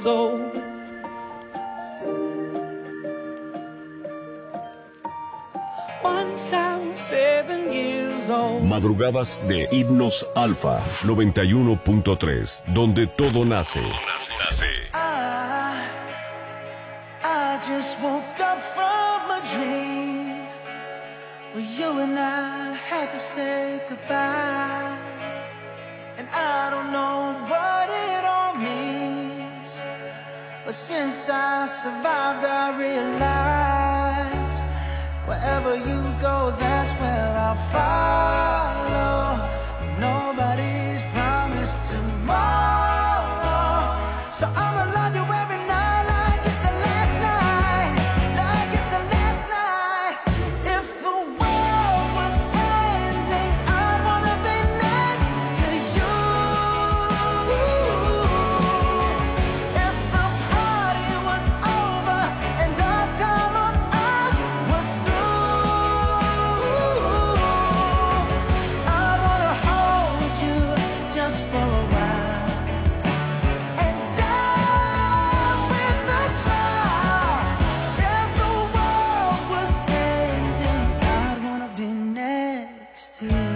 years old. Once I was 7 years old. Madrugadas de Himnos Alfa 91.3, donde todo nace. I just woke up from a dream where you and I had to say goodbye. And I don't know what it all means, but since I survived I realized wherever you go, that's where I'll follow. Nobody's promised tomorrow, so I'ma love you every night like it's the last night, like it's the last night. If the world was ending, I'd wanna be next to you. If the party was over and our time on earth was through, I'd wanna hold you just for a while and die with a smile. If the world was ending, I'd wanna be next to you.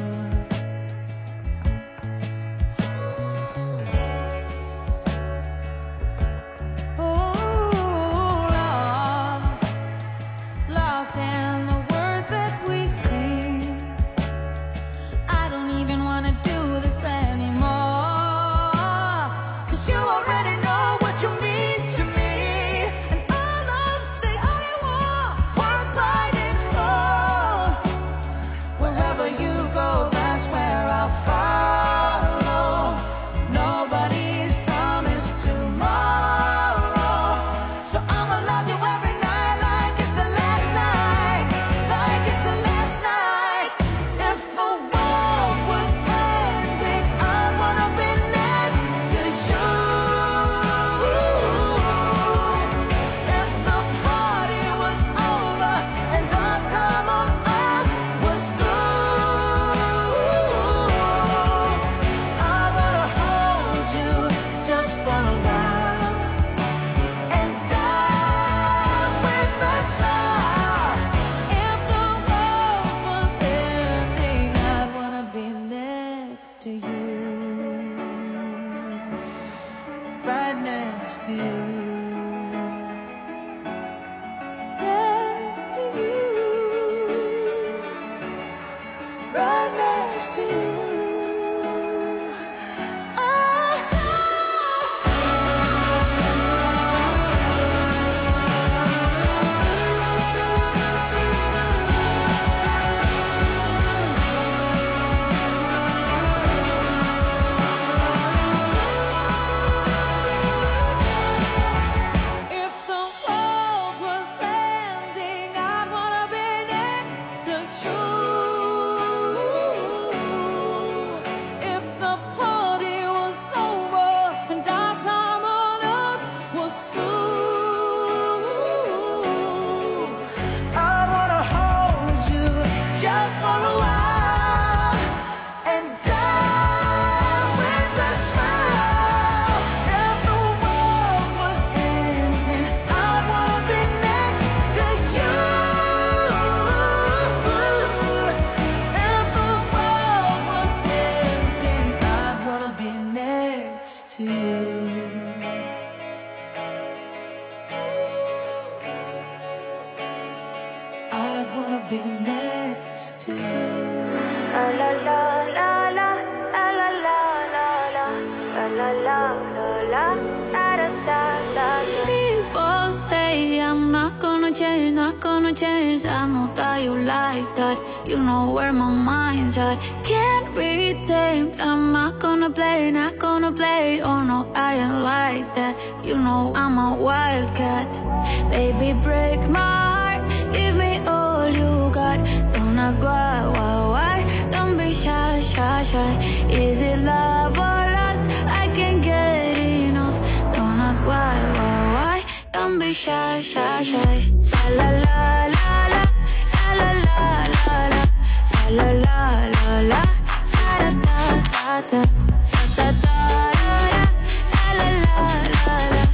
Lost in the words that we sing. I don't even wanna do this anymore, 'cause you already know what you mean to me. And all of the I want worth fighting for. Wherever you go, that's where I'll follow. Nobody's promised tomorrow, so I'ma love you every night like it's the last night, like it's the last night. If the world was ending, I'd wanna be next to you. If the party was over and our time on earth was through, I wanna hold you just for a while and die with a smile. If the world was ending, I'd wanna be next to you, right next to you, next to you, right next to you. If the world was ending, I'd wanna be next to you. If the party was over and our time on earth was through, I'd wanna hold you just for a while and die with a smile. If the world was ending, I'd wanna be next to you. If the world was ending, I'd wanna be next to you. I'd wanna be next to you. La la la la la la la la la la la la la la la da da da. People say I'm not gonna change. I know that you like that. You know where my mind's at. Can't be tamed. I'm not gonna play. Oh no, I ain't like that. You know I'm a wildcat. Baby, break my heart. Give me all you got. Don't act why? Don't be shy. Is it love or lust? I can't get enough. Don't ask why? Don't be shy. Sa la la la la, sa la la la la, sa la la la la, sa da da da da, sa da da da da, sa la la la la.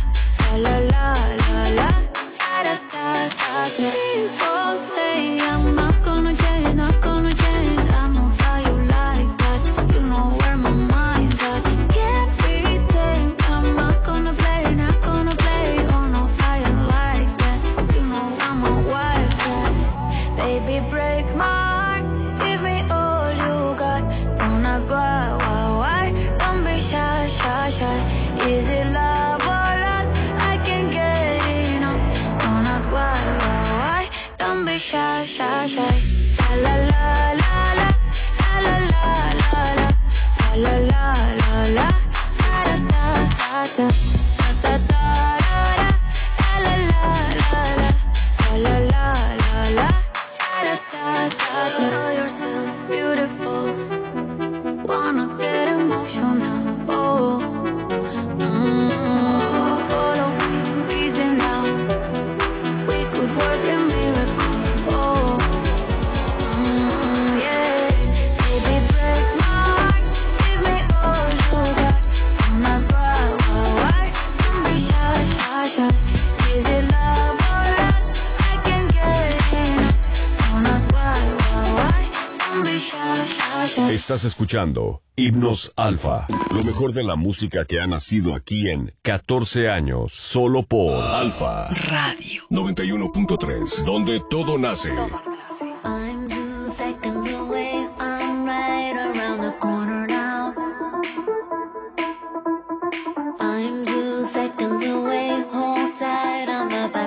ta ta ta la la la la la la la la da da da. You know you're so beautiful. Wanna get emotional. Oh, follow me, reason now. We could work a miracle. Oh, yeah. Baby, break my heart. Give me all you got. Don't ask why. Don't be shy. Is it love or lust? I can't get enough. Don't ask why. Don't be shy. Estás escuchando Himnos Alfa, lo mejor de la música que ha nacido aquí en 14 años, solo por Alfa Radio 91.3, donde todo nace.